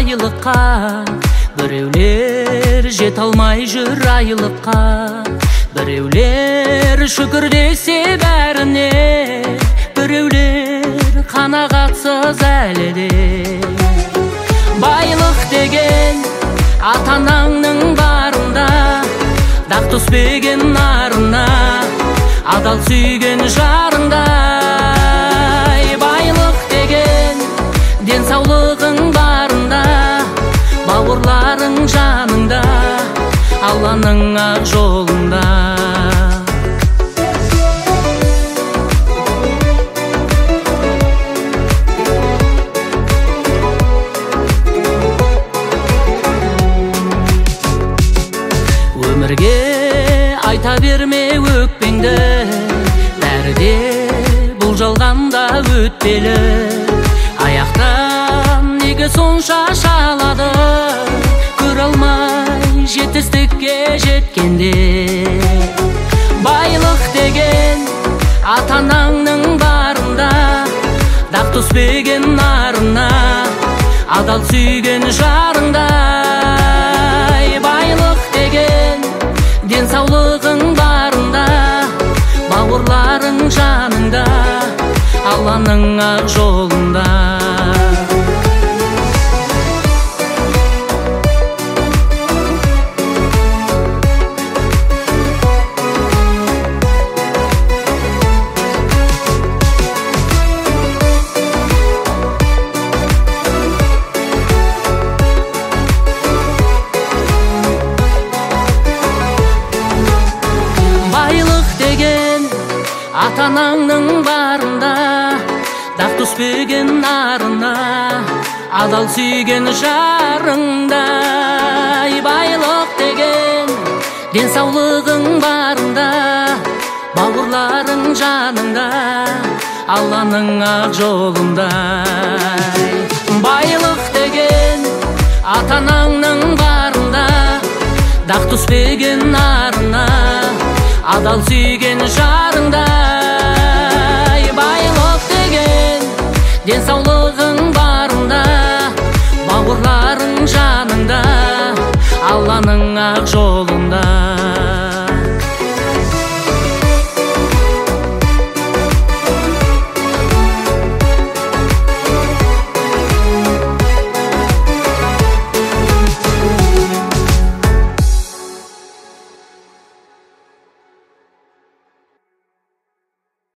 байлыққа, біреулер жете алмай жүр айлыққа. Біреулер шүкір десе бәріне, біреулер қанағатсыз әлі де. Байлық деген ата-анаңның барында, дақ түспеген нарына, адал сүйген жарыңдай. Байлық деген денсаулығың барында, бауырларың жаныңда, Алланың ақ жолында. Өмірге айта берме өкпеңді, бәрі де бұл жалғанда өтпелі. Аяқтан неге сонша шалады, көре алмай жетістікке жеткенде. Байлық деген ата-анаңның барында, дақ түспеген нарына, адал сүйген жарыңдай. Байлық деген денсаулығың барында, бауырларың жаныңда, Алланың ақ жолында. Ата-анаңның барында, дақ түспеген нарына, адал сүйген жарыңдай. Байлық деген денсаулығың барында, бауырларың жаныңда, Алланың ақ жолында. Байлық деген ата-анаңның барында, дақ түспеген нарына, адал сүйген жарыңдай. Байлық деген денсаулығың барында, бауырларың жаныңда, Алланың ақ жолында.